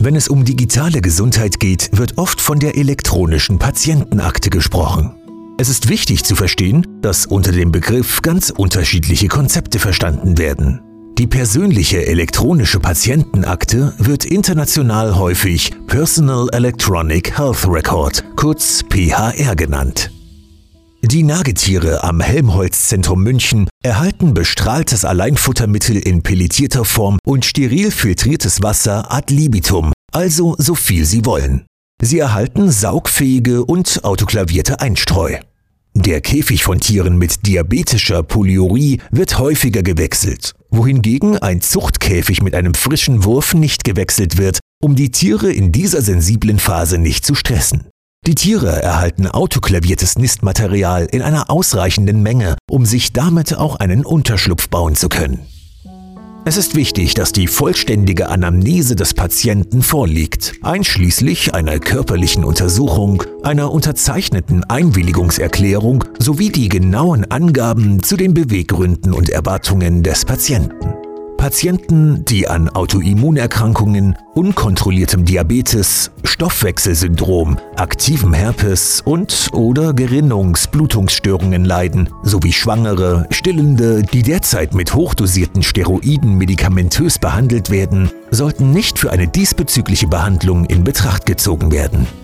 Wenn es um digitale Gesundheit geht, wird oft von der elektronischen Patientenakte gesprochen. Es ist wichtig zu verstehen, dass unter dem Begriff ganz unterschiedliche Konzepte verstanden werden. Die persönliche elektronische Patientenakte wird international häufig Personal Electronic Health Record, kurz PHR genannt. Die Nagetiere am Helmholtz-Zentrum München erhalten bestrahltes Alleinfuttermittel in pelletierter Form und steril filtriertes Wasser ad libitum, also so viel sie wollen. Sie erhalten saugfähige und autoklavierte Einstreu. Der Käfig von Tieren mit diabetischer Polyurie wird häufiger gewechselt, wohingegen ein Zuchtkäfig mit einem frischen Wurf nicht gewechselt wird, um die Tiere in dieser sensiblen Phase nicht zu stressen. Die Tiere erhalten autoklaviertes Nistmaterial in einer ausreichenden Menge, um sich damit auch einen Unterschlupf bauen zu können. Es ist wichtig, dass die vollständige Anamnese des Patienten vorliegt, einschließlich einer körperlichen Untersuchung, einer unterzeichneten Einwilligungserklärung sowie die genauen Angaben zu den Beweggründen und Erwartungen des Patienten. Patienten, die an Autoimmunerkrankungen, unkontrolliertem Diabetes, Stoffwechselsyndrom, aktivem Herpes und/oder Gerinnungs-Blutungsstörungen leiden, sowie Schwangere, Stillende, die derzeit mit hochdosierten Steroiden medikamentös behandelt werden, sollten nicht für eine diesbezügliche Behandlung in Betracht gezogen werden.